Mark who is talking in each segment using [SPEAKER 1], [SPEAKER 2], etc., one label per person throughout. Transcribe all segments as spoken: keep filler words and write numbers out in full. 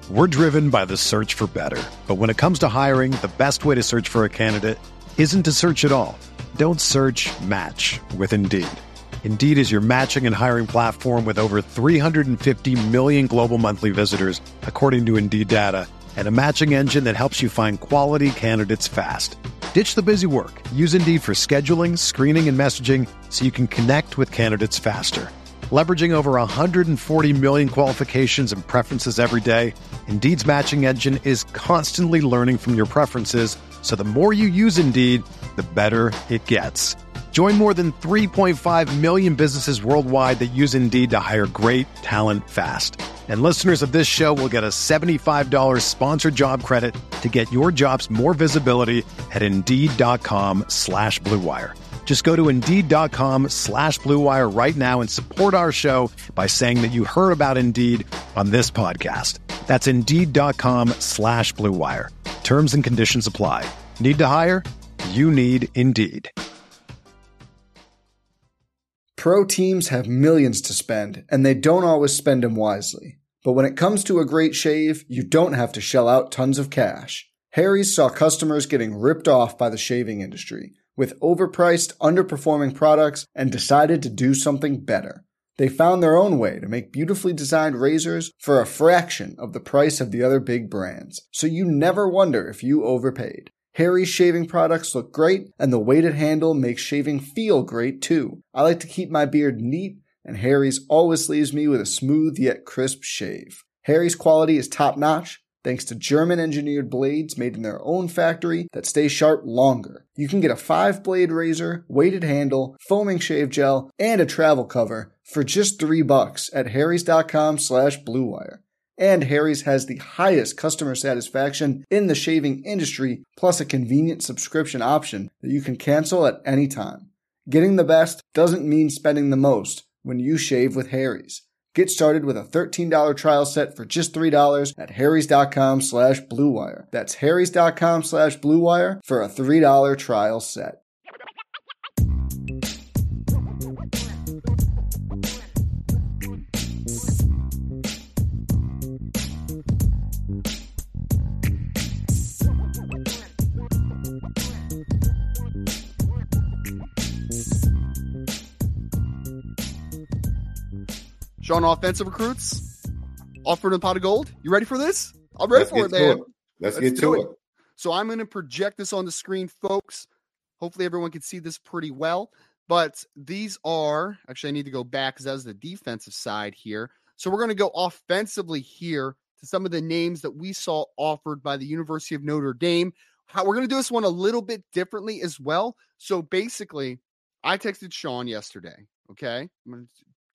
[SPEAKER 1] We're driven by the search for better. But when it comes to hiring, the best way to search for a candidate isn't to search at all. Don't search, match with Indeed. Indeed is your matching and hiring platform with over three hundred fifty million global monthly visitors, according to Indeed data, and a matching engine that helps you find quality candidates fast. Ditch the busy work. Use Indeed for scheduling, screening, and messaging so you can connect with candidates faster. Leveraging over one hundred forty million qualifications and preferences every day, Indeed's matching engine is constantly learning from your preferences, so the more you use Indeed, the better it gets. Join more than three point five million businesses worldwide that use Indeed to hire great talent fast. And listeners of this show will get a seventy-five dollars sponsored job credit to get your jobs more visibility at Indeed.com slash Blue Wire. Just go to Indeed.com slash Blue Wire right now and support our show by saying that you heard about Indeed on this podcast. That's Indeed.com slash Blue Wire. Terms and conditions apply. Need to hire? You need Indeed.
[SPEAKER 2] Pro teams have millions to spend, and they don't always spend them wisely. But when it comes to a great shave, you don't have to shell out tons of cash. Harry's saw customers getting ripped off by the shaving industry with overpriced, underperforming products and decided to do something better. They found their own way to make beautifully designed razors for a fraction of the price of the other big brands, so you never wonder if you overpaid. Harry's shaving products look great, and the weighted handle makes shaving feel great too. I like to keep my beard neat, and Harry's always leaves me with a smooth yet crisp shave. Harry's quality is top-notch, thanks to German-engineered blades made in their own factory that stay sharp longer. You can get a five-blade razor, weighted handle, foaming shave gel, and a travel cover for just three bucks at harrys.com slash bluewire. And Harry's has the highest customer satisfaction in the shaving industry, plus a convenient subscription option that you can cancel at any time. Getting the best doesn't mean spending the most when you shave with Harry's. Get started with a thirteen dollars trial set for just three dollars at harrys.com slash bluewire. That's harrys.com slash bluewire for a three dollars trial set.
[SPEAKER 3] Sean, offensive recruits, offered a pot of gold. You ready for this? I'm ready
[SPEAKER 4] Let's
[SPEAKER 3] for it, man.
[SPEAKER 4] It. Let's, Let's get to it. it.
[SPEAKER 3] So I'm going to project this on the screen, folks. Hopefully everyone can see this pretty well. But these are, actually I need to go back because that was the defensive side here. So we're going to go offensively here to some of the names that we saw offered by the University of Notre Dame. How we're going to do this one a little bit differently as well. So basically, I texted Sean yesterday, okay? I'm going to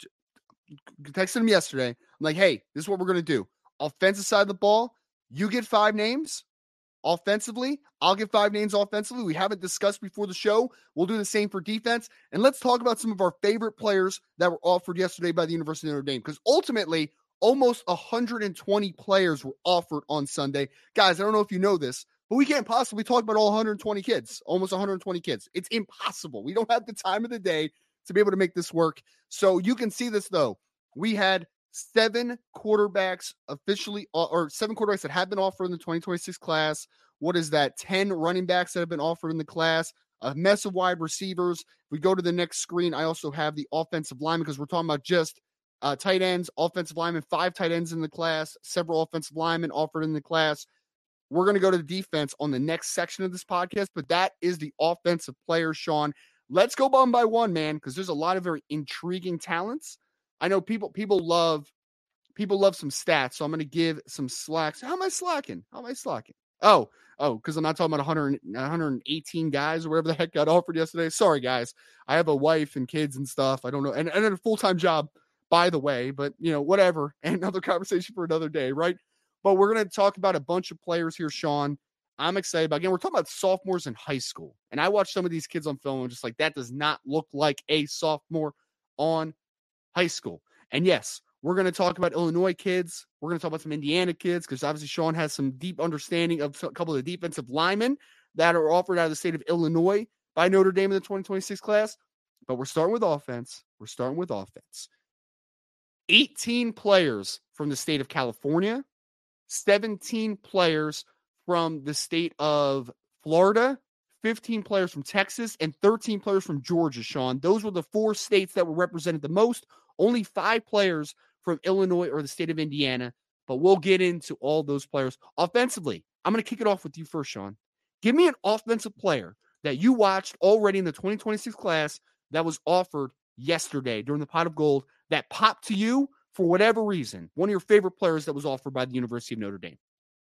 [SPEAKER 3] texted him yesterday. I'm like, hey, this is what we're going to do. Offensive side of the ball, you get five names offensively. I'll get five names offensively. We haven't discussed before the show. We'll do the same for defense. And let's talk about some of our favorite players that were offered yesterday by the University of Notre Dame. Because ultimately, almost one hundred twenty players were offered on Sunday. Guys, I don't know if you know this, but we can't possibly talk about all one hundred twenty kids, almost one hundred twenty kids. It's impossible. We don't have the time of the day to be able to make this work. So you can see this, though. We had seven quarterbacks officially, or seven quarterbacks that have been offered in the twenty twenty-six class. What is that? ten running backs that have been offered in the class, a mess of wide receivers. If we go to the next screen, I also have the offensive linemen because we're talking about just uh, tight ends, offensive linemen, five tight ends in the class, several offensive linemen offered in the class. We're going to go to the defense on the next section of this podcast, but that is the offensive players, Sean. Let's go one by one, man, because there's a lot of very intriguing talents. I know people people love people love some stats, so I'm going to give some slacks. How am I slacking? How am I slacking? Oh, oh, because I'm not talking about one hundred, one hundred eighteen guys or whatever the heck got offered yesterday. Sorry, guys. I have a wife and kids and stuff. I don't know. And, and a full-time job, by the way, but, you know, whatever. And another conversation for another day, right? But we're going to talk about a bunch of players here, Sean. I'm excited about. Again, we're talking about sophomores in high school. And I watched some of these kids on film and just like, that does not look like a sophomore on high school. And yes, we're going to talk about Illinois kids. We're going to talk about some Indiana kids because obviously Sean has some deep understanding of a couple of the defensive linemen that are offered out of the state of Illinois by Notre Dame in the twenty twenty-six class. But we're starting with offense. We're starting with offense. eighteen players from the state of California, seventeen players from the state of Florida, fifteen players from Texas, and thirteen players from Georgia, Sean. Those were the four states that were represented the most. Only five players from Illinois or the state of Indiana, but we'll get into all those players. Offensively, I'm going to kick it off with you first, Sean. Give me an offensive player that you watched already in the twenty twenty-six class that was offered yesterday during the Pot of Gold that popped to you for whatever reason. One of your favorite players that was offered by the University of Notre Dame.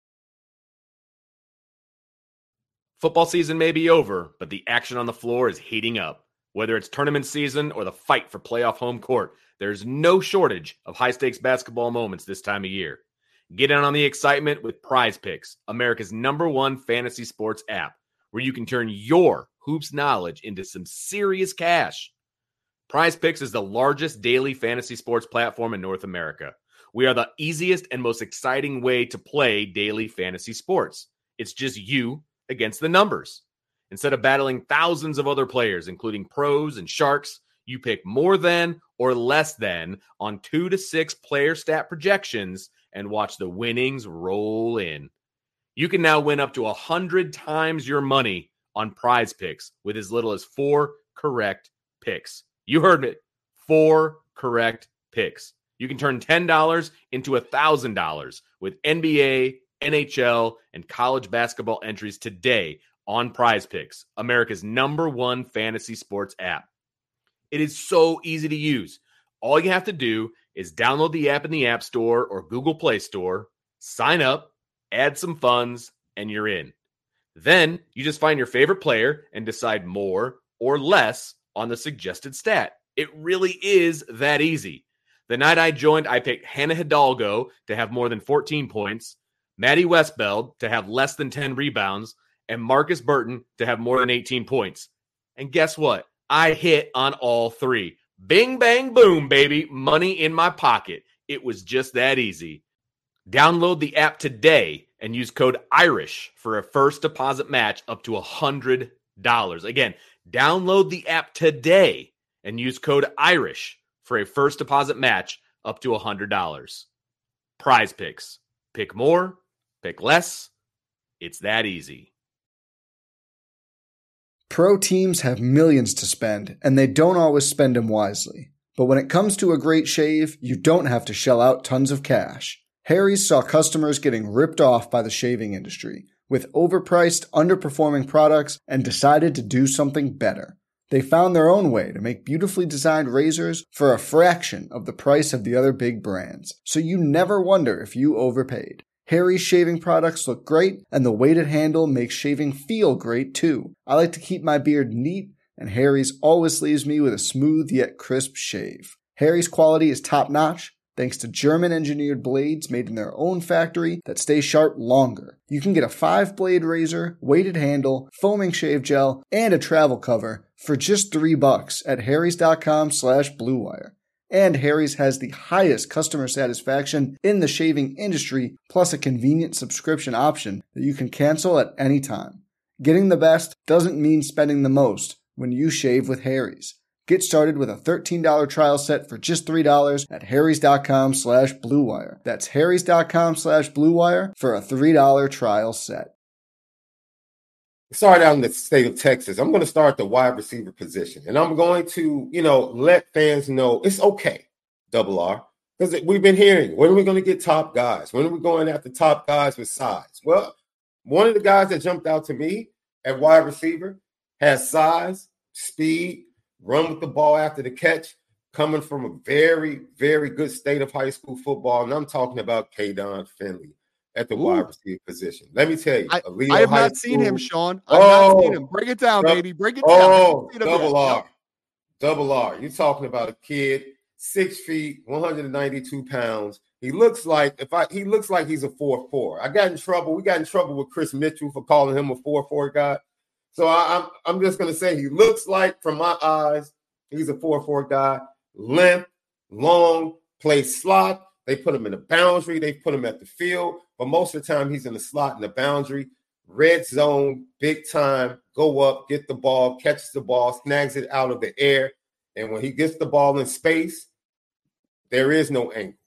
[SPEAKER 4] Football season may be over, but the action on the floor is heating up. Whether it's tournament season or the fight for playoff home court, there's no shortage of high-stakes basketball moments this time of year. Get in on the excitement with Prize Picks, America's number one fantasy sports app, where you can turn your hoops knowledge into some serious cash. Prize Picks is the largest daily fantasy sports platform in North America. We are the easiest and most exciting way to play daily fantasy sports. It's just you against the numbers. Instead of battling thousands of other players, including pros and sharks, you pick more than or less than on two to six player stat projections and watch the winnings roll in. You can now win up to one hundred times your money on Prize Picks with as little as four correct picks. You heard it. Four correct picks. You can turn ten dollars into one thousand dollars with N B A, N H L, and college basketball entries today on Prize Picks, America's number one fantasy sports app. It is so easy to use. All you have to do is download the app in the App Store or Google Play Store, sign up, add some funds, and you're in. Then you just find your favorite player and decide more or less on the suggested stat. It really is that easy. The night I joined, I picked Hannah Hidalgo to have more than fourteen points, Maddie Westbeld to have less than ten rebounds, and Marcus Burton to have more than eighteen points. And guess what? I hit on all three. Bing, bang, boom, baby. Money in my pocket. It was just that easy. Download the app today and use code IRISH for a first deposit match up to one hundred dollars. Again, download the app today and use code IRISH for a first deposit match up to one hundred dollars. Prize Picks. Pick more, pick less. It's that easy.
[SPEAKER 2] Pro teams have millions to spend, and they don't always spend them wisely. But when it comes to a great shave, you don't have to shell out tons of cash. Harry's saw customers getting ripped off by the shaving industry with overpriced, underperforming products and decided to do something better. They found their own way to make beautifully designed razors for a fraction of the price of the other big brands, so you never wonder if you overpaid. Harry's shaving products look great, and the weighted handle makes shaving feel great too. I like to keep my beard neat, and Harry's always leaves me with a smooth yet crisp shave. Harry's quality is top-notch, thanks to German-engineered blades made in their own factory that stay sharp longer. You can get a five-blade razor, weighted handle, foaming shave gel, and a travel cover for just three bucks at harrys.com slash bluewire. And Harry's has the highest customer satisfaction in the shaving industry, plus a convenient subscription option that you can cancel at any time. Getting the best doesn't mean spending the most when you shave with Harry's. Get started with a thirteen dollars trial set for just three dollars at harrys.com slash bluewire. That's harrys.com slash bluewire for a three dollars trial set.
[SPEAKER 5] Started out in the state of Texas. I'm going to start the wide receiver position, and I'm going to, you know, let fans know it's okay, double R, because we've been hearing, when are we going to get top guys? When are we going after top guys with size? Well, one of the guys that jumped out to me at wide receiver has size, speed, run with the ball after the catch, coming from a very, very good state of high school football, and I'm talking about Kaydon Finley at the Ooh. wide receiver position. Let me tell you,
[SPEAKER 3] I, I have not
[SPEAKER 5] school,
[SPEAKER 3] seen him, Sean. I've
[SPEAKER 5] oh,
[SPEAKER 3] not seen him. Break it down,
[SPEAKER 5] dub,
[SPEAKER 3] baby. Break it
[SPEAKER 5] oh,
[SPEAKER 3] down.
[SPEAKER 5] Oh, double R. Double R. You're talking about a kid, six feet, one hundred ninety-two pounds. He looks like if I he looks like he's a four four. I got in trouble. We got in trouble with Chris Mitchell for calling him a four four guy. So I, I'm I'm just gonna say he looks like, from my eyes, he's a four four guy. Length, long, plays slot. They put him in the boundary. They put him at the field. But most of the time, he's in the slot in the boundary. Red zone, big time, go up, get the ball, catches the ball, snags it out of the air. And when he gets the ball in space, there is no angle.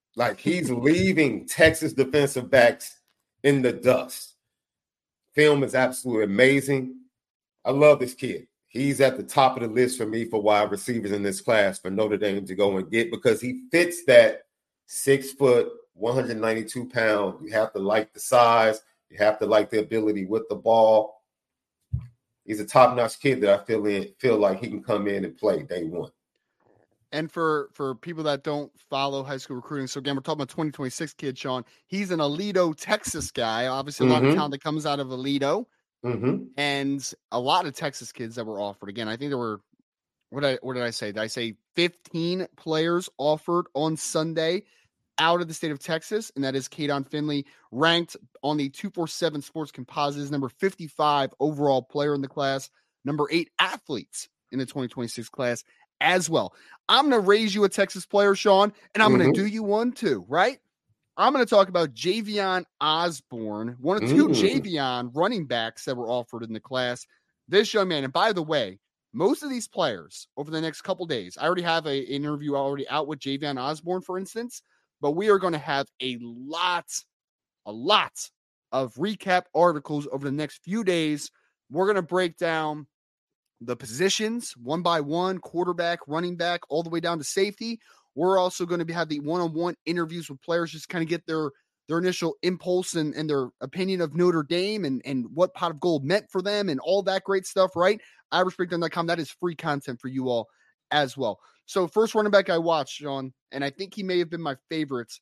[SPEAKER 5] Like, he's leaving Texas defensive backs in the dust. Film is absolutely amazing. I love this kid. He's at the top of the list for me for wide receivers in this class for Notre Dame to go and get, because he fits that six foot, one hundred ninety-two pound. You have to like the size. You have to like the ability with the ball. He's a top-notch kid that I feel in, feel like he can come in and play day one.
[SPEAKER 3] And for, for people that don't follow high school recruiting, so again, we're talking about twenty twenty-six kid, Sean. He's an Aledo, Texas guy. Obviously, a mm-hmm. lot of talent that comes out of Aledo.
[SPEAKER 5] Mm-hmm.
[SPEAKER 3] And a lot of Texas kids that were offered. Again, I think there were, what, I, what did I say? Did I say fifteen players offered on Sunday out of the state of Texas? And that is Kadon Finley, ranked on the two forty-seven Sports Composites, number fifty-five overall player in the class, number eight athletes in the twenty twenty-six class as well. I'm going to raise you a Texas player, Sean, and I'm mm-hmm. going to do you one too, right? I'm going to talk about Javion Osborne, one of two mm. Javion running backs that were offered in the class. This young man, and by the way, most of these players over the next couple days, I already have a, an interview already out with Javion Osborne, for instance, but we are going to have a lot, a lot of recap articles over the next few days. We're going to break down the positions one by one, quarterback, running back, all the way down to safety. We're also going to be, have the one-on-one interviews with players, just kind of get their, their initial impulse and, and their opinion of Notre Dame and, and what Pot of Gold meant for them and all that great stuff, right? Irish Breakdown dot com. That is free content for you all as well. So first running back I watched, Sean, and I think he may have been my favorite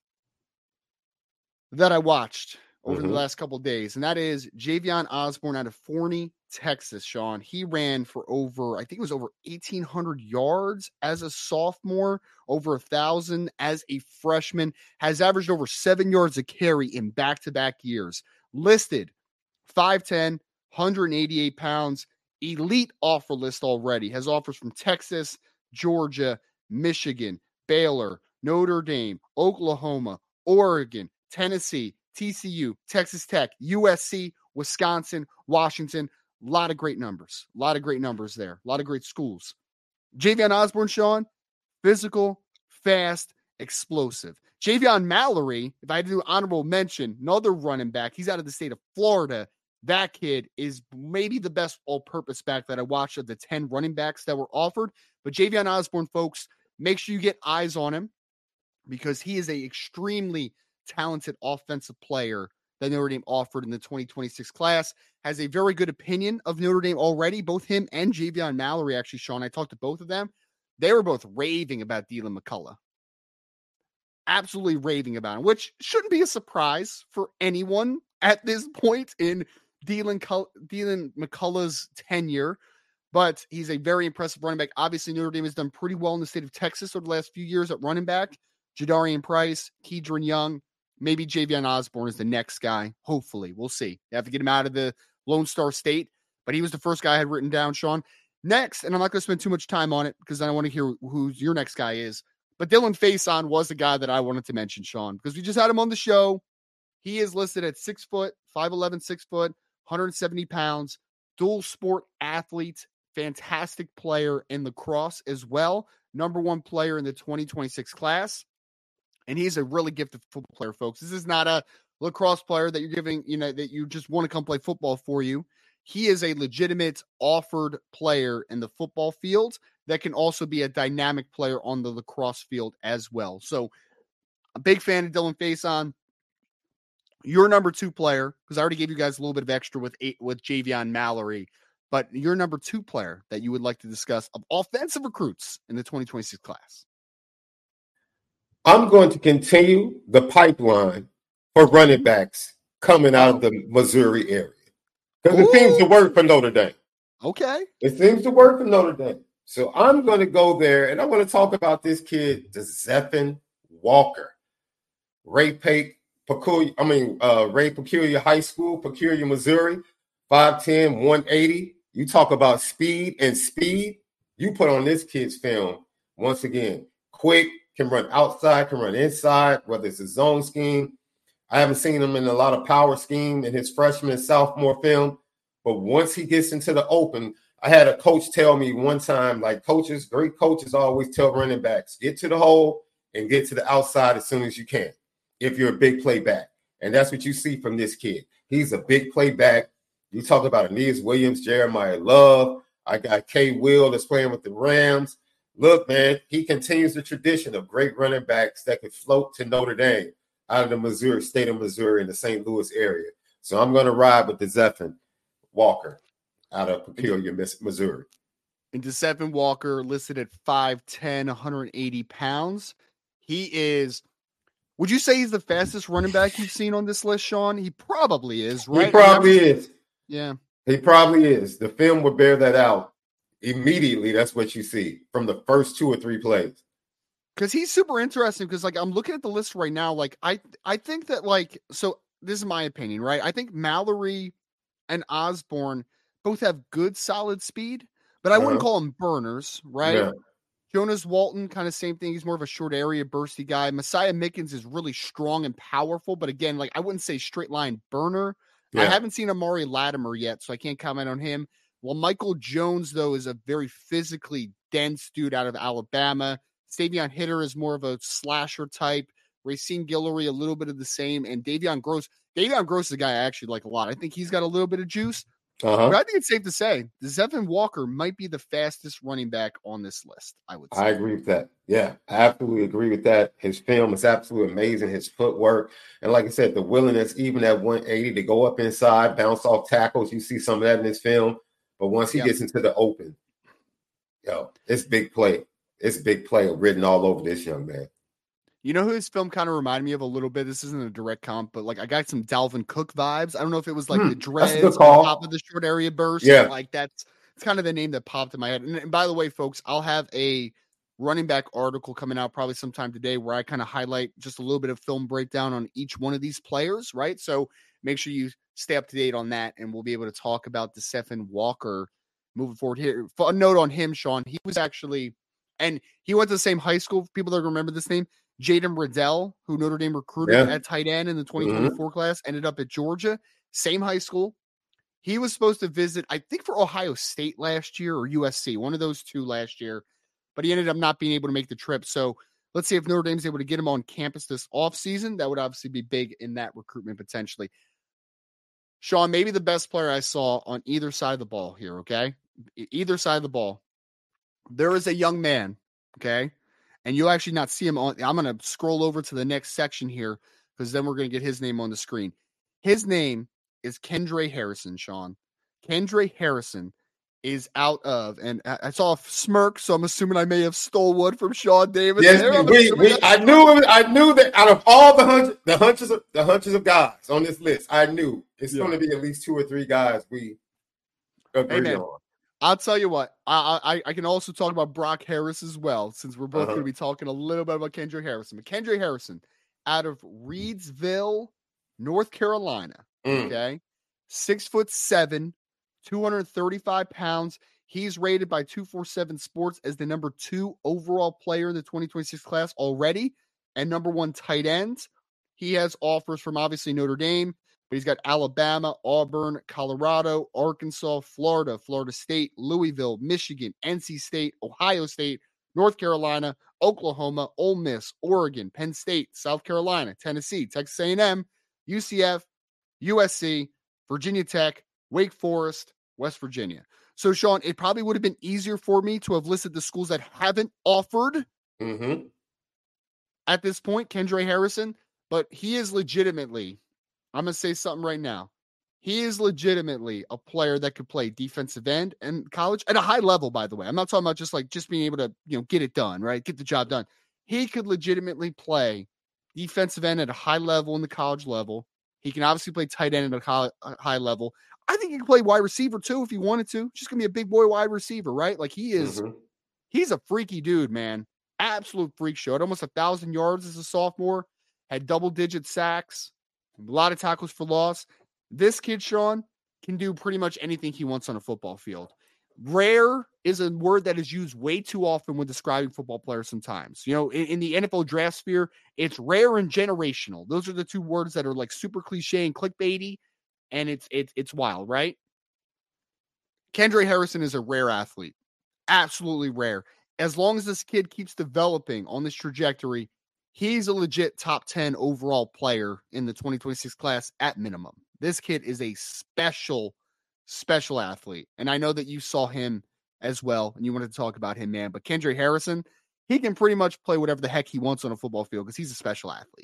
[SPEAKER 3] that I watched over mm-hmm. the last couple of days, and that is Javion Osborne out of Forney, Texas, Sean. He ran for over, I think it was over eighteen hundred yards as a sophomore, over a thousand as a freshman, has averaged over seven yards a carry in back-to-back years. Listed five ten, one hundred eighty-eight pounds, elite offer list already, has offers from Texas, Georgia, Michigan, Baylor, Notre Dame, Oklahoma, Oregon, Tennessee, T C U, Texas Tech, U S C, Wisconsin, Washington. A lot of great numbers. A lot of great numbers there. A lot of great schools. Javion Osborne, Sean, physical, fast, explosive. Javion Mallory, if I had to do honorable mention, another running back. He's out of the state of Florida. That kid is maybe the best all-purpose back that I watched of the ten running backs that were offered. But Javion Osborne, folks, make sure you get eyes on him, because he is an extremely talented offensive player that Notre Dame offered in the twenty twenty-six class. Has a very good opinion of Notre Dame already. Both him and Javion Mallory, actually, Sean, I talked to both of them. They were both raving about Dylan McCullough. Absolutely raving about him, which shouldn't be a surprise for anyone at this point in Dylan, Dylan McCullough's tenure. But he's a very impressive running back. Obviously, Notre Dame has done pretty well in the state of Texas over the last few years at running back. Jadarian Price, Kedron Young, maybe Javion Osborne is the next guy. Hopefully. We'll see. You have to get him out of the Lone Star State, but he was the first guy I had written down, Sean. Next, and I'm not going to spend too much time on it because I want to hear who your next guy is, but Dylan Faison was the guy that I wanted to mention, Sean, because we just had him on the show. He is listed at six foot, five eleven, six foot, one hundred seventy pounds, dual sport athlete, fantastic player in lacrosse as well. Number one player in the twenty twenty-six class. And he's a really gifted football player, folks. This is not a lacrosse player that you're giving, you know, that you just want to come play football for you. He is a legitimate offered player in the football field that can also be a dynamic player on the lacrosse field as well. So a big fan of Dylan Faison. Your number two player, because I already gave you guys a little bit of extra with eight, with Javion Mallory, but your number two player that you would like to discuss of offensive recruits in the twenty twenty-six class.
[SPEAKER 5] I'm going to continue the pipeline for running backs coming out of the Missouri area, because it seems to work for Notre Dame.
[SPEAKER 3] Okay.
[SPEAKER 5] It seems to work for Notre Dame. So I'm going to go there, and I'm going to talk about this kid, Zephyr Walker. Ray Pake, Peculiar, I mean, uh, Ray Peculiar High School, Peculiar, Missouri, five ten, one eighty. You talk about speed and speed. You put on this kid's film, once again, quick, can run outside, can run inside, whether it's a zone scheme. I haven't seen him in a lot of power scheme in his freshman and sophomore film, but once he gets into the open, I had a coach tell me one time, like coaches, great coaches always tell running backs, get to the hole and get to the outside as soon as you can if you're a big play back. And that's what you see from this kid. He's a big play back. You talk about Aeneas Williams, Jeremiah Love. I got K. Will that's playing with the Rams. Look, man, he continues the tradition of great running backs that could float to Notre Dame out of the Missouri, state of Missouri in the Saint Louis area. So I'm going to ride with the Zephyr Walker out of Peculiar, Missouri.
[SPEAKER 3] And DeSeven Walker listed at five ten, one hundred eighty pounds. He is, would you say he's the fastest running back you've seen on this list, Sean? He probably is, right?
[SPEAKER 5] He probably is.
[SPEAKER 3] Yeah.
[SPEAKER 5] He probably is. The film would bear that out immediately. That's what you see from the first two or three plays.
[SPEAKER 3] Because he's super interesting because, like, I'm looking at the list right now. Like, I, I think that, like, so this is my opinion, right? I think Mallory and Osborne both have good, solid speed, but I uh-huh. wouldn't call them burners, right? Yeah. Jonas Walton, kind of same thing. He's more of a short area bursty guy. Messiah Mickens is really strong and powerful, but again, like, I wouldn't say straight line burner. Yeah. I haven't seen Amari Latimer yet, so I can't comment on him. Well, Michael Jones, though, is a very physically dense dude out of Alabama. Savion Hitter is more of a slasher type. Racine Guillory, a little bit of the same. And Davion Gross. Davion Gross is a guy I actually like a lot. I think he's got a little bit of juice. Uh-huh. But I think it's safe to say Zevin Walker might be the fastest running back on this list, I would say.
[SPEAKER 5] I agree with that. Yeah, I absolutely agree with that. His film is absolutely amazing. His footwork. And like I said, the willingness, even at one eighty, to go up inside, bounce off tackles. You see some of that in his film. But once he yep. gets into the open, yo, it's big play. It's big play written all over this young man.
[SPEAKER 3] You know who his film kind of reminded me of a little bit? This isn't a direct comp, but like I got some Dalvin Cook vibes. I don't know if it was like hmm, the dreads on top of the short area burst.
[SPEAKER 5] Yeah.
[SPEAKER 3] Like that's it's kind of the name that popped in my head. And, and by the way, folks, I'll have a running back article coming out probably sometime today where I kind of highlight just a little bit of film breakdown on each one of these players, right? So make sure you stay up to date on that, and we'll be able to talk about DeSeven Walker moving forward here. A note on him, Sean, he was actually, and he went to the same high school. People that remember this name, Jaden Riddell, who Notre Dame recruited yeah. at tight end in the twenty twenty-four mm-hmm. class, ended up at Georgia, same high school. He was supposed to visit, I think, for Ohio State last year or U S C, one of those two last year, but he ended up not being able to make the trip. So let's see if Notre Dame's able to get him on campus this offseason. That would obviously be big in that recruitment potentially. Sean, maybe the best player I saw on either side of the ball here, okay? Either side of the ball. There is a young man, okay? And you'll actually not see him on. I'm going to scroll over to the next section here because then we're going to get his name on the screen. His name is Kendre Harrison, Sean. Kendre Harrison is out of, and I saw a smirk, so I'm assuming I may have stole one from Sean Davis.
[SPEAKER 5] Yes, we, we, I knew it, I knew that out of all the hundred, the hunches of the hunches of guys on this list, I knew it's yeah. going to be at least two or three guys we agree hey man, on.
[SPEAKER 3] I'll tell you what, I, I I can also talk about Brock Harris as well, since we're both uh-huh. going to be talking a little bit about Kendre Harrison. But Kendre Harrison out of Reidsville, North Carolina, mm. okay, six foot seven. two hundred thirty-five pounds. He's rated by two forty-seven Sports as the number two overall player in the twenty twenty-six class already and number one tight end. He has offers from obviously Notre Dame, but he's got Alabama, Auburn, Colorado, Arkansas, Florida, Florida State, Louisville, Michigan, N C State, Ohio State, North Carolina, Oklahoma, Ole Miss, Oregon, Penn State, South Carolina, Tennessee, Texas A and M, U C F, U S C, Virginia Tech, Wake Forest, West Virginia. So, Sean, it probably would have been easier for me to have listed the schools that haven't offered
[SPEAKER 5] mm-hmm.
[SPEAKER 3] at this point, Kendre Harrison, but he is legitimately, I'm going to say something right now. He is legitimately a player that could play defensive end in college at a high level, by the way. I'm not talking about just like just being able to, you know, get it done, right? Get the job done. He could legitimately play defensive end at a high level in the college level. He can obviously play tight end at a high level. I think he can play wide receiver too if he wanted to. Just gonna be a big boy wide receiver, right? Like he is, mm-hmm. he's a freaky dude, man. Absolute freak show. At almost a thousand yards as a sophomore, had double digit sacks, a lot of tackles for loss. This kid, Sean, can do pretty much anything he wants on a football field. Rare is a word that is used way too often when describing football players sometimes. You know, in, in the N F L draft sphere, it's rare and generational. Those are the two words that are like super cliche and clickbaity, and it's it's it's wild, right? Kendre Harrison is a rare athlete. Absolutely rare. As long as this kid keeps developing on this trajectory, he's a legit top ten overall player in the twenty twenty-six class at minimum. This kid is a special, special athlete. And I know that you saw him as well, and you wanted to talk about him, man. But Kendra Harrison, he can pretty much play whatever the heck he wants on a football field because he's a special athlete.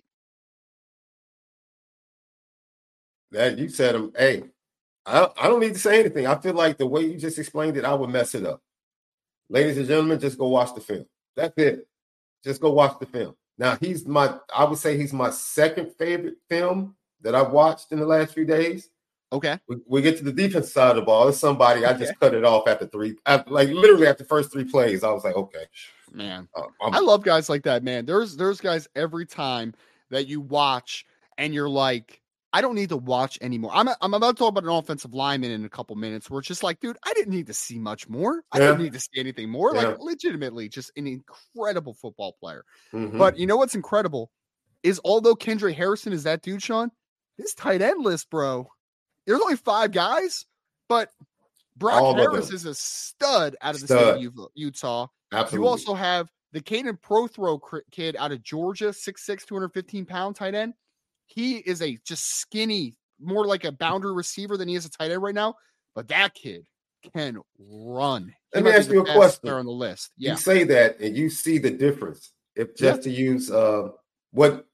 [SPEAKER 5] That you said him. Hey, I, I don't need to say anything. I feel like the way you just explained it, I would mess it up. Ladies and gentlemen, just go watch the film. That's it. Just go watch the film. Now, he's my, I would say he's my second favorite film that I've watched in the last few days.
[SPEAKER 3] Okay.
[SPEAKER 5] We, we get to the defense side of the ball. It's somebody, I just okay. cut it off after three, after, like literally after the first three plays. I was like, okay.
[SPEAKER 3] Man,
[SPEAKER 5] uh,
[SPEAKER 3] I love guys like that, man. There's there's guys every time that you watch and you're like, I don't need to watch anymore. I'm I'm about to talk about an offensive lineman in a couple minutes where it's just like, dude, I didn't need to see much more. I yeah. didn't need to see anything more. Yeah. Like legitimately just an incredible football player. Mm-hmm. But you know what's incredible is although Kendra Harrison is that dude, Sean, his tight end list, bro, there's only five guys, but Brock All Harris is a stud out of the stud. state of Utah.
[SPEAKER 5] Absolutely.
[SPEAKER 3] You also have the Caden Prothrow kid out of Georgia, six six, two hundred fifteen pound tight end. He is a just skinny, more like a boundary receiver than he is a tight end right now. But that kid can run. He
[SPEAKER 5] Let me ask you a question.
[SPEAKER 3] On the list. Yeah.
[SPEAKER 5] You say that and you see the difference. If just yeah. to use uh, what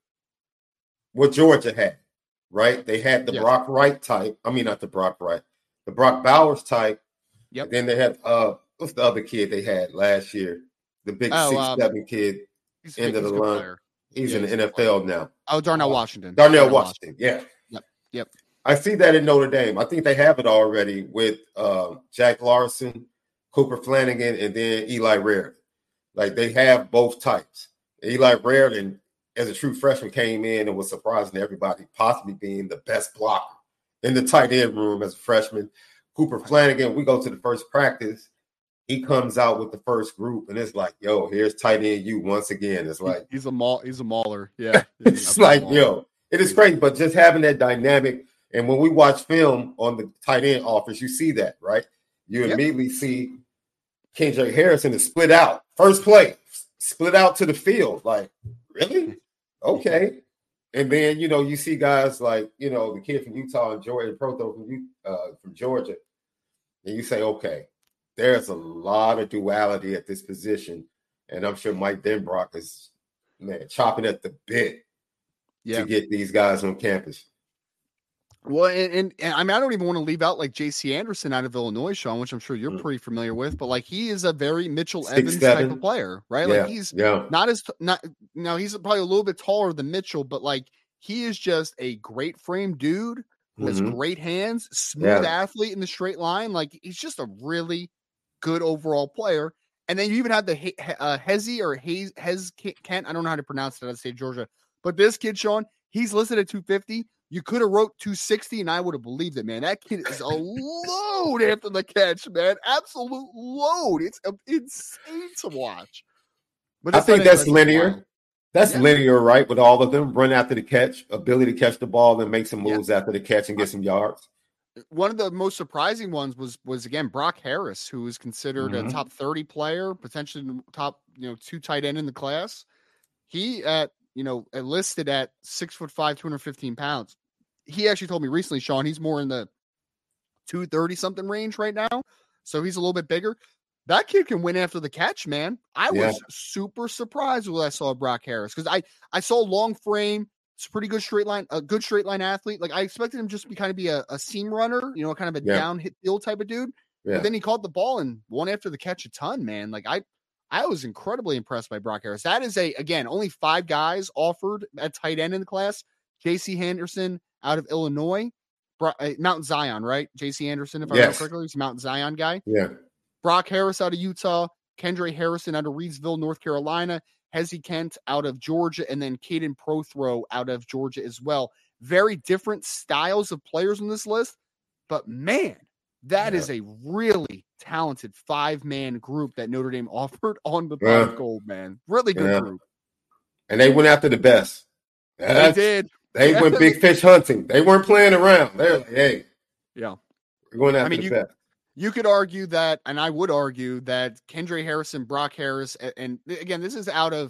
[SPEAKER 5] what Georgia had, right? They had the yes. Brock Wright type. I mean, not the Brock Wright, the Brock Bowers type.
[SPEAKER 3] Yep.
[SPEAKER 5] Then they had uh, what's the other kid they had last year? The big
[SPEAKER 3] oh,
[SPEAKER 5] six
[SPEAKER 3] um,
[SPEAKER 5] seven kid, end of the line.
[SPEAKER 3] Player.
[SPEAKER 5] He's
[SPEAKER 3] yeah,
[SPEAKER 5] in the
[SPEAKER 3] he's
[SPEAKER 5] N F L now.
[SPEAKER 3] Oh, Darnell Washington.
[SPEAKER 5] Darnell, Darnell Washington. Washington. Yeah.
[SPEAKER 3] Yep. Yep.
[SPEAKER 5] I see that in Notre Dame. I think they have it already with uh, Jack Larson, Cooper Flanagan, and then Eli Raritan. Like they have both types. Eli Raritan, as a true freshman, came in and was surprising to everybody, possibly being the best blocker in the tight end room as a freshman. Cooper Flanagan, we go to the first practice. He comes out with the first group, and it's like, yo, here's tight end you once again. It's like
[SPEAKER 3] he's a maul, he's a mauler. Yeah,
[SPEAKER 5] it's like, yo, it is crazy. But just having that dynamic, and when we watch film on the tight end office, you see that, right? You yep. immediately see Kendra Harrison is split out. First play, split out to the field. Like, really? Okay. And then, you know, you see guys like, you know, the kid from Utah and Jordan Proto from uh, from Georgia, and you say, okay, there's a lot of duality at this position, and I'm sure Mike Denbrock is, man, chopping at the bit yeah. to get these guys on campus.
[SPEAKER 3] Well, and, and, and I mean, I don't even want to leave out like J C Anderson out of Illinois, Sean, which I'm sure you're mm. pretty familiar with, but like he is a very Mitchell Six, Evans seven. type of player, right?
[SPEAKER 5] Yeah.
[SPEAKER 3] Like he's
[SPEAKER 5] yeah.
[SPEAKER 3] not as not now he's probably a little bit taller than Mitchell, but like he is just a great frame dude who mm-hmm. has great hands, smooth yeah. athlete in the straight line. Like he's just a really good overall player. And then you even have the uh, Hezi or Hayes Hez Kent. I don't know how to pronounce it out of the state of Georgia, but this kid, Sean, he's listed at two fifty. You could have wrote two sixty, and I would have believed it, man. That kid is a load after the catch, man. Absolute load. It's insane to watch.
[SPEAKER 5] But I think that's linear. Wild. That's yeah. linear, right? With all of them, run after the catch, ability to catch the ball, and make some moves yeah. after the catch and get some yards.
[SPEAKER 3] One of the most surprising ones was, was again, Brock Harris, who is considered mm-hmm. a top thirty player, potentially top, you know, two tight end in the class. He at, you know, listed at six foot five, two hundred fifteen pounds. He actually told me recently, Sean, he's more in the two thirty something range right now. So he's a little bit bigger. That kid can win after the catch, man. I yeah. was super surprised when I saw Brock Harris because I, I saw long frame. It's a pretty good straight line, a good straight line athlete. Like I expected him just to be kind of be a, a seam runner, you know, kind of a yeah. down hit field type of dude. Yeah. But then he caught the ball and won after the catch a ton, man. Like I, I was incredibly impressed by Brock Harris. That is a, again, only five guys offered at tight end in the class. J C Henderson out of Illinois, Bro- uh, Mount Zion, right? J C Anderson, if I remember
[SPEAKER 5] yes.
[SPEAKER 3] correctly, he's a Mount Zion guy.
[SPEAKER 5] Yeah.
[SPEAKER 3] Brock Harris out of Utah, Kendra Harrison out of Reidsville, North Carolina, Hezi Kent out of Georgia, and then Caden Prothrow out of Georgia as well. Very different styles of players on this list, but man, that yeah. is a really talented five-man group that Notre Dame offered on the yeah. Pot of Gold, man. Really good yeah. group.
[SPEAKER 5] And they went after the best.
[SPEAKER 3] That's, they did.
[SPEAKER 5] They yeah. went big fish hunting. They weren't playing around. They're like, hey,
[SPEAKER 3] yeah,
[SPEAKER 5] we're going after
[SPEAKER 3] I mean,
[SPEAKER 5] the
[SPEAKER 3] you,
[SPEAKER 5] best.
[SPEAKER 3] You could argue that, and I would argue that Kendra Harrison, Brock Harris, and, and again, this is out of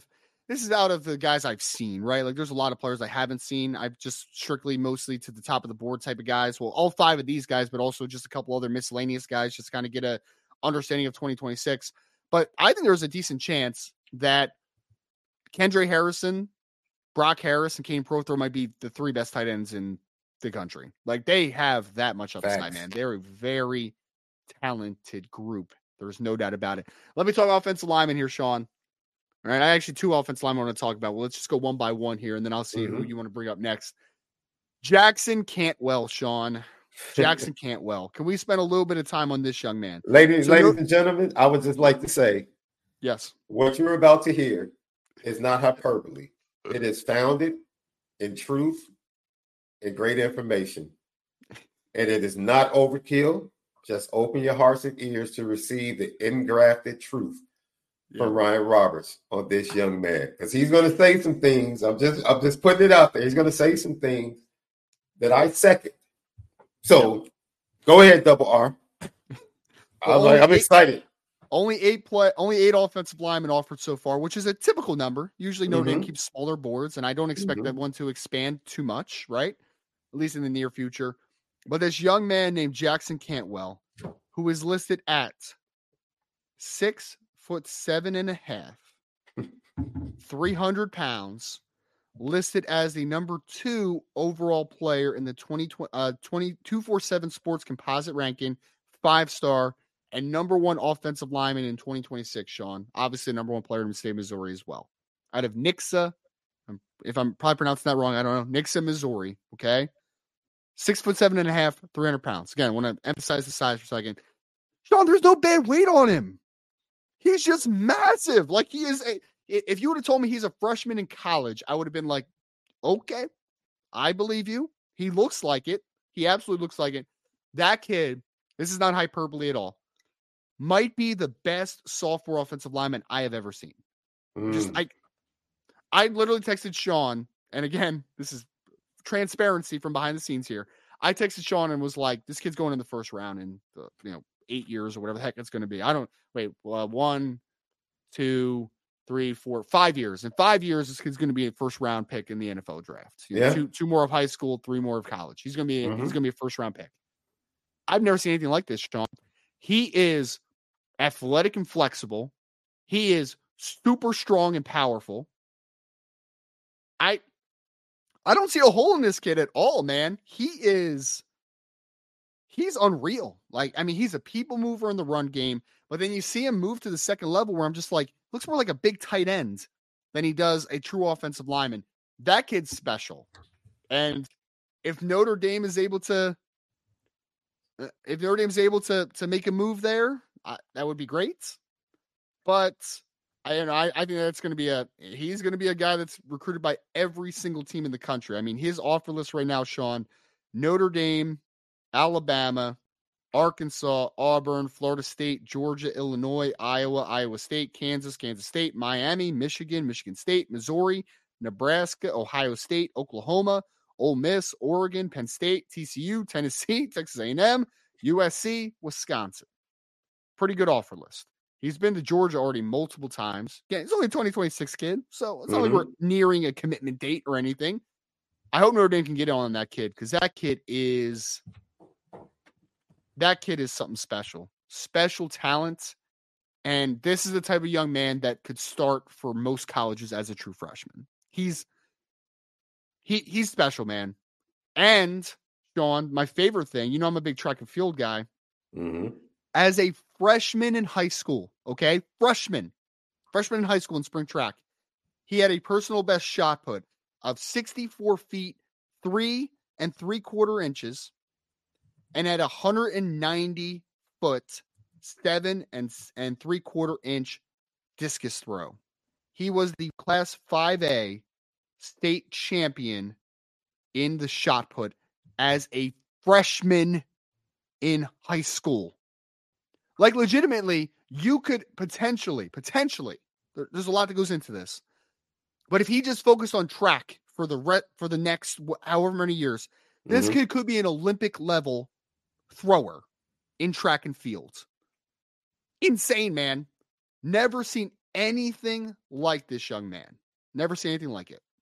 [SPEAKER 3] this is out of the guys I've seen, right? Like there's a lot of players I haven't seen. I've just strictly mostly to the top of the board type of guys. Well, all five of these guys, but also just a couple other miscellaneous guys, just kind of get a understanding of twenty twenty-six. But I think there's a decent chance that Kendra Harrison, Brock Harris, and Kane Prothro might be the three best tight ends in the country. Like they have that much upside,
[SPEAKER 5] Facts.
[SPEAKER 3] man. They're a very talented group. There's no doubt about it. Let me talk offensive lineman here, Sean. All right, I actually two offensive linemen I want to talk about. Well, let's just go one by one here, and then I'll see mm-hmm. who you want to bring up next. Jackson Cantwell, Sean. Jackson Cantwell. Can we spend a little bit of time on this young man?
[SPEAKER 5] Ladies,
[SPEAKER 3] so
[SPEAKER 5] ladies and gentlemen, I would just like to say,
[SPEAKER 3] yes,
[SPEAKER 5] what you're about to hear is not hyperbole. It is founded in truth and great information. And it is not overkill. Just open your hearts and ears to receive the engrafted truth yeah. from Ryan Roberts on this young man. Because he's going to say some things. I'm just I'm just putting it out there. He's going to say some things that I second. So go ahead, Double R. I'm, like, I'm eight, excited.
[SPEAKER 3] Only eight play, only eight offensive linemen offered so far, which is a typical number. Usually Notre Dame mm-hmm. keeps smaller boards, and I don't expect mm-hmm. that one to expand too much, right? At least in the near future. But this young man named Jackson Cantwell, who is listed at six foot seven and a half, three hundred pounds, listed as the number two overall player in the twenty, uh, two forty-seven Sports Composite ranking, five star, and number one offensive lineman in twenty twenty-six, Sean. Obviously, number one player in the state of Missouri as well. Out of Nixa, if I'm probably pronouncing that wrong, I don't know. Nixa, Missouri, okay? Six foot seven and a half, three hundred pounds. Again, I want to emphasize the size for a second. Sean, there's no bad weight on him. He's just massive. Like he is a, if you would have told me he's a freshman in college, I would have been like, okay, I believe you. He looks like it. He absolutely looks like it. That kid, this is not hyperbole at all, might be the best sophomore offensive lineman I have ever seen. Mm. Just I, I literally texted Sean, and again, this is transparency from behind the scenes here. I texted Sean and was like, this kid's going in the first round in the, you know, eight years or whatever the heck it's going to be. I don't wait, uh, one, two, three, four, five years. In five years, this kid's going to be a first round pick in the N F L draft. You know, yeah. Two, two more of high school, three more of college. He's going to be, mm-hmm. he's going to be a first round pick. I've never seen anything like this, Sean. He is athletic and flexible. He is super strong and powerful. I, I don't see a hole in this kid at all, man. He is, he's unreal. Like, I mean, he's a people mover in the run game, but then you see him move to the second level where I'm just like, looks more like a big tight end than he does a true offensive lineman. That kid's special. And if Notre Dame is able to, if Notre Dame's able to, to make a move there, I, that would be great. But I, you know, I, I think that's going to be a, he's going to be a guy that's recruited by every single team in the country. I mean, his offer list right now, Sean, Notre Dame, Alabama, Arkansas, Auburn, Florida State, Georgia, Illinois, Iowa, Iowa State, Kansas, Kansas State, Miami, Michigan, Michigan State, Missouri, Nebraska, Ohio State, Oklahoma, Ole Miss, Oregon, Penn State, T C U, Tennessee, Texas A and M, U S C, Wisconsin. Pretty good offer list. He's been to Georgia already multiple times. Again, he's only a twenty twenty-six kid, so it's not mm-hmm. like we're nearing a commitment date or anything. I hope Notre Dame can get on that kid because that kid is that kid is something special. Special talent. And this is the type of young man that could start for most colleges as a true freshman. He's he he's special, man. And Sean, my favorite thing, you know I'm a big track and field guy.
[SPEAKER 5] Mm-hmm.
[SPEAKER 3] As a freshman in high school, okay? Freshman. Freshman in high school in spring track. He had a personal best shot put of sixty-four feet, three and three quarter inches, and at one hundred ninety foot, seven and, and three quarter inch discus throw. He was the Class five A state champion in the shot put as a freshman in high school. Like, legitimately, you could potentially, potentially, there, there's a lot that goes into this. But if he just focused on track for the re- for the next however many years, this mm-hmm. kid could be an Olympic level thrower in track and field. Insane, man. Never seen anything like this young man. Never see anything like it.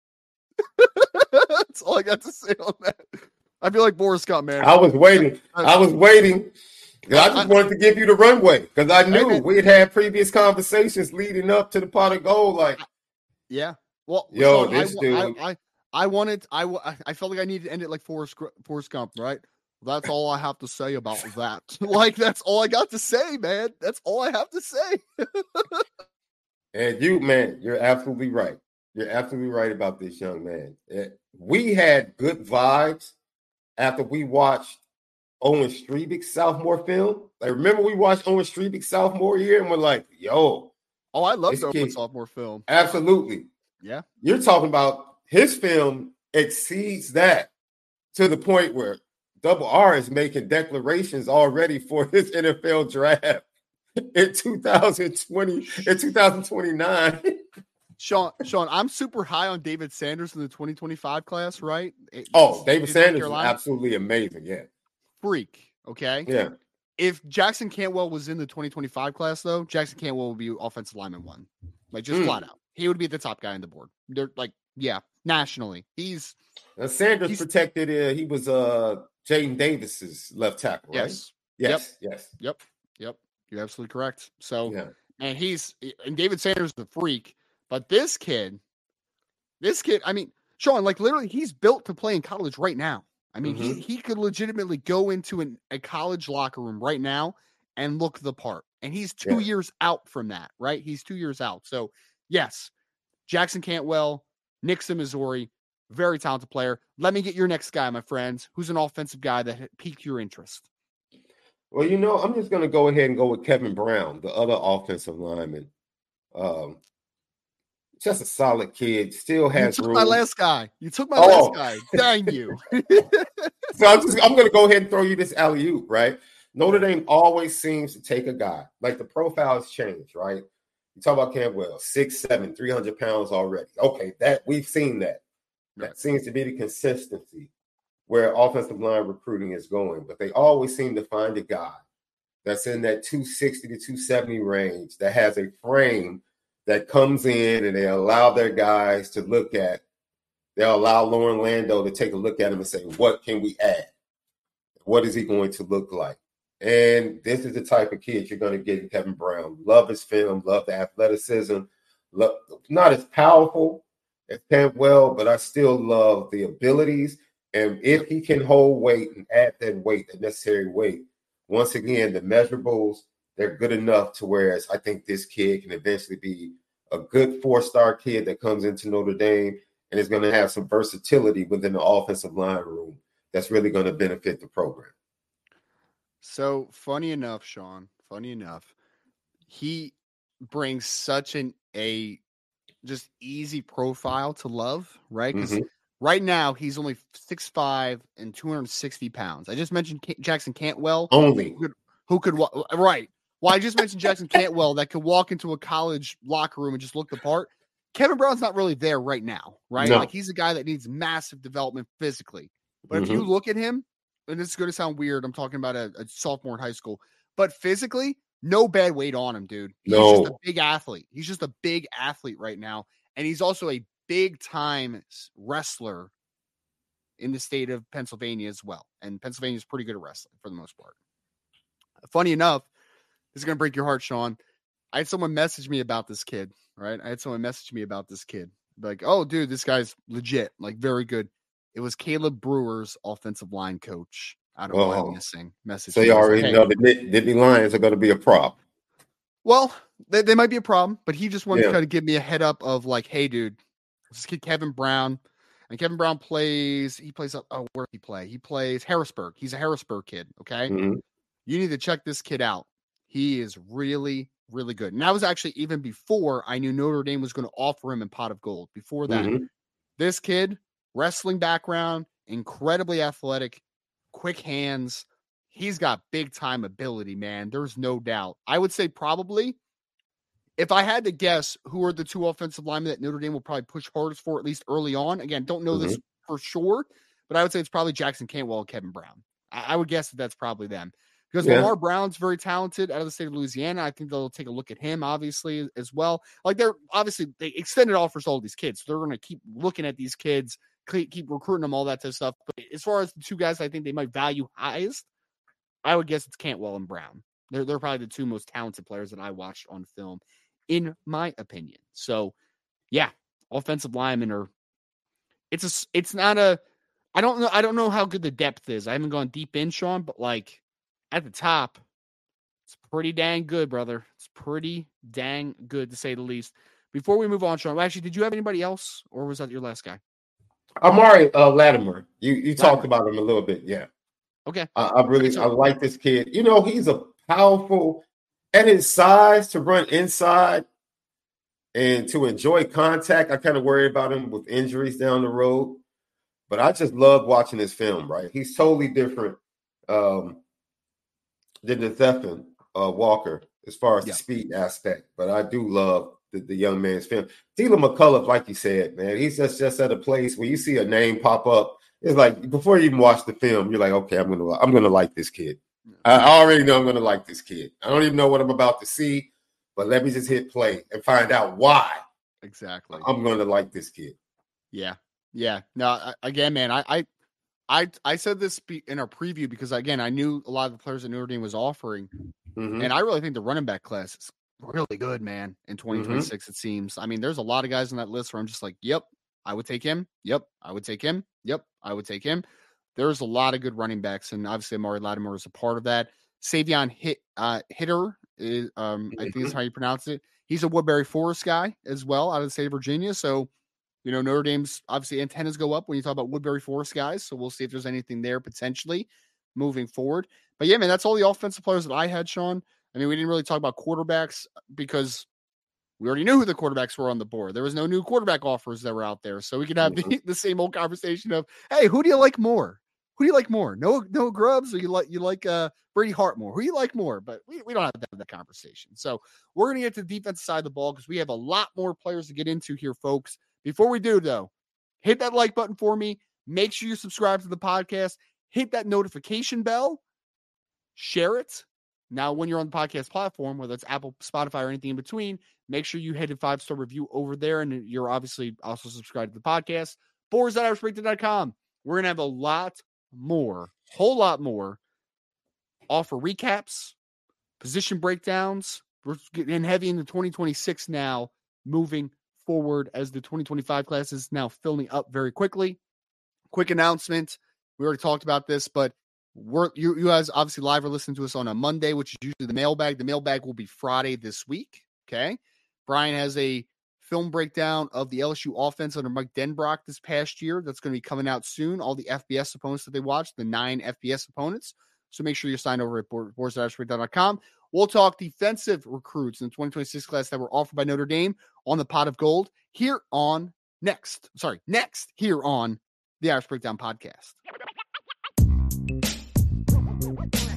[SPEAKER 3] That's all I got to say on that. I feel like Boris Scott, man.
[SPEAKER 5] I was waiting. I was waiting. I just
[SPEAKER 3] I,
[SPEAKER 5] wanted to give you the runway because I knew
[SPEAKER 3] I,
[SPEAKER 5] we had had previous conversations leading up to the pot of gold. Like,
[SPEAKER 3] yeah. Well,
[SPEAKER 5] yo,
[SPEAKER 3] Sean,
[SPEAKER 5] this
[SPEAKER 3] I,
[SPEAKER 5] dude.
[SPEAKER 3] I, I, I wanted. I, I felt like I needed to end it like Forrest, Forrest Gump, right? That's all I have to say about that. Like, that's all I got to say, man. That's all I have to say.
[SPEAKER 5] And you, man, you're absolutely right. You're absolutely right about this young man. We had good vibes after we watched Owen Strebick's sophomore film. Like, remember we watched Owen Strebick's sophomore year and we're like, yo.
[SPEAKER 3] Oh, I love the Owen sophomore film.
[SPEAKER 5] Absolutely.
[SPEAKER 3] Yeah.
[SPEAKER 5] You're talking about his film exceeds that to the point where Double R is making declarations already for his N F L draft in two thousand twenty, in two thousand twenty-nine.
[SPEAKER 3] Sean, Sean, I'm super high on David Sanders in the twenty twenty-five class, right? It,
[SPEAKER 5] oh, David Sanders is absolutely amazing. Yeah.
[SPEAKER 3] Freak. Okay.
[SPEAKER 5] Yeah.
[SPEAKER 3] If Jackson Cantwell was in the twenty twenty-five class, though, Jackson Cantwell would be offensive lineman one. Like, just mm. flat out. He would be the top guy on the board. They're like, yeah, nationally. He's
[SPEAKER 5] now Sanders
[SPEAKER 3] he's,
[SPEAKER 5] protected. Uh, he was uh, Jaden Davis's left tackle, right?
[SPEAKER 3] Yes.
[SPEAKER 5] Yes.
[SPEAKER 3] Yep.
[SPEAKER 5] Yes.
[SPEAKER 3] Yep. Yep. You're absolutely correct. So,
[SPEAKER 5] yeah.
[SPEAKER 3] and he's, and David Sanders is the freak, but this kid, this kid, I mean, Sean, like literally, he's built to play in college right now. I mean, mm-hmm. he, he could legitimately go into an, a college locker room right now and look the part. And he's two yeah. years out from that, right? He's two years out. So, yes, Jackson Cantwell, Nixa, Missouri, very talented player. Let me get your next guy, my friends. Who's an offensive guy that piqued your interest?
[SPEAKER 5] Well, you know, I'm just going to go ahead and go with Kevin Brown, the other offensive lineman. Um, just a solid kid. Still has
[SPEAKER 3] you took
[SPEAKER 5] room.
[SPEAKER 3] my last guy. You took my
[SPEAKER 5] oh.
[SPEAKER 3] last guy. Dang you.
[SPEAKER 5] So I'm just I'm going to go ahead and throw you this alley-oop, right? Notre Dame always seems to take a guy. Like the profile has changed, right? You talk about Cantwell, six seven, three hundred pounds already. Okay, that we've seen that. That right. seems to be the consistency where offensive line recruiting is going. But they always seem to find a guy that's in that two sixty to two seventy range that has a frame that comes in and they allow their guys to look at. They'll allow Lauren Lando to take a look at him and say, what can we add? What is he going to look like? And this is the type of kid you're going to get in Kevin Brown. Love his film, love the athleticism, love, not as powerful as Cantwell, but I still love the abilities. And if he can hold weight and add that weight, that necessary weight, once again, the measurables, they're good enough to whereas I think this kid can eventually be a good four-star kid that comes into Notre Dame and is going to have some versatility within the offensive line room that's really going to benefit the program.
[SPEAKER 3] So funny enough, Sean, funny enough, he brings such an a just easy profile to love, right? Because mm-hmm. right now he's only six five and two hundred sixty pounds. I just mentioned K- Jackson Cantwell.
[SPEAKER 5] Only.
[SPEAKER 3] Who could, who could right. Well, I just mentioned Jackson Cantwell that could walk into a college locker room and just look the part. Kevin Brown's not really there right now, right?
[SPEAKER 5] No.
[SPEAKER 3] Like he's a guy that needs massive development physically. But mm-hmm. if you look at him, and it's going to sound weird, I'm talking about a, a sophomore in high school, but physically, no bad weight on him, dude. He's
[SPEAKER 5] no.
[SPEAKER 3] just a big athlete. He's just a big athlete right now. And he's also a big time wrestler in the state of Pennsylvania as well. And Pennsylvania is pretty good at wrestling for the most part. Funny enough, this is going to break your heart, Sean. I had someone message me about this kid, right? I had someone message me about this kid. Like, oh, dude, this guy's legit, like very good. It was Caleb Brewer's offensive line coach. I don't know why I'm missing. Message.
[SPEAKER 5] So you already like, hey, know the Nittany Lions are going to be a problem.
[SPEAKER 3] Well, they, they might be a problem, but he just wanted
[SPEAKER 5] yeah.
[SPEAKER 3] to kind of give me a head up of like, hey, dude, this kid Kevin Brown. And Kevin Brown plays, he plays up, oh, where did he play? He plays Harrisburg. He's a Harrisburg kid, okay?
[SPEAKER 5] Mm-hmm.
[SPEAKER 3] You need to check this kid out. He is really, really good. And that was actually even before I knew Notre Dame was going to offer him a pot of gold. Before that,
[SPEAKER 5] mm-hmm.
[SPEAKER 3] this kid, wrestling background, incredibly athletic, quick hands. He's got big time ability, man. There's no doubt. I would say probably, if I had to guess who are the two offensive linemen that Notre Dame will probably push hardest for, at least early on. Again, don't know mm-hmm. this for sure, but I would say it's probably Jackson Cantwell and Kevin Brown. I, I would guess that that's probably them. Because
[SPEAKER 5] Yeah.
[SPEAKER 3] Lamar Brown's very talented out of the state of Louisiana. I think they'll take a look at him, obviously, as well. Like they're obviously they extended offers to all these kids. So they're going to keep looking at these kids, keep recruiting them, all that type of stuff. But as far as the two guys I think they might value highest, I would guess it's Cantwell and Brown. They're, they're probably the two most talented players that I watched on film, in my opinion. So, yeah, offensive linemen are. It's a. It's not a. I don't know. I don't know how good the depth is. I haven't gone deep in, Sean, but like at the top, it's pretty dang good, brother. It's pretty dang good to say the least. Before we move on, Sean, well, actually, did you have anybody else, or was that your last guy?
[SPEAKER 5] Amari uh, Latimer. You you
[SPEAKER 3] Latimer.
[SPEAKER 5] talked about him a little bit, yeah.
[SPEAKER 3] Okay.
[SPEAKER 5] I, I really I like this kid. You know, he's a powerful at his size to run inside and to enjoy contact. I kind of worry about him with injuries down the road, but I just love watching his film. Right, he's totally different um, than the Stephen uh, Walker as far as
[SPEAKER 3] Yeah.
[SPEAKER 5] the speed aspect. But I do love the, the young man's film. Dylan McCullough, like you said, man, he's just just at a place where you see a name pop up. It's like before you even watch the film, you're like, okay, I'm gonna I'm gonna like this kid. I, I already know I'm gonna like this kid. I don't even know what I'm about to see, but let me just hit play and find out why
[SPEAKER 3] Exactly.
[SPEAKER 5] I'm gonna like this kid.
[SPEAKER 3] Yeah. Yeah. No, I, again, man, I, I, I, I said this be, in our preview because again, I knew a lot of the players that Notre Dame was offering,
[SPEAKER 5] Mm-hmm.
[SPEAKER 3] and I really think the running back class is really good, man. In twenty twenty-six,
[SPEAKER 5] Mm-hmm.
[SPEAKER 3] it seems. I mean, there's a lot of guys on that list where I'm just like, yep, I would take him. Yep, I would take him. Yep, I would take him. There's a lot of good running backs, and obviously Amari Latimer is a part of that. Savion Hit uh, Hitter is, um, I think is how you pronounce it. He's a Woodbury Forest guy as well, out of the state of Virginia. So, you know, Notre Dame's obviously antennas go up when you talk about Woodbury Forest guys. So we'll see if there's anything there potentially moving forward. But yeah, man, that's all the offensive players that I had, Sean. I mean, we didn't really talk about quarterbacks because we already knew who the quarterbacks were on the board. There was no new quarterback offers that were out there. So we could have
[SPEAKER 5] Mm-hmm.
[SPEAKER 3] the, the same old conversation of, hey, who do you like more? Who do you like more? No, no Grubbs, or you like you like uh, Brady Hartmore? Who do you like more? But we, we don't have to have that conversation. So we're gonna get to the defensive side of the ball because we have a lot more players to get into here, folks. Before we do, though, hit that like button for me. Make sure you subscribe to the podcast. Hit that notification bell. Share it. Now, when you're on the podcast platform, whether it's Apple, Spotify, or anything in between, make sure you hit a five-star review over there. And you're obviously also subscribed to the podcast. Boars dot irish breakdown dot com. We're going to have a lot more, whole lot more offer recaps, position breakdowns. We're getting heavy into twenty twenty-six now, moving forward as the twenty twenty-five class is now filling up very quickly. Quick announcement. We already talked about this, but we're you, you guys obviously live are listening to us on a Monday, which is usually the mailbag. The mailbag will be Friday this week. Okay. Brian has a film breakdown of the L S U offense under Mike Denbrock this past year. That's going to be coming out soon. All the F B S opponents that they watched, the nine F B S opponents. So make sure you're signed over at boars dot irish breakdown dot com. We'll talk defensive recruits in the twenty twenty-six class that were offered by Notre Dame on the Pot of Gold here on next. Sorry, next here on the Irish Breakdown Podcast.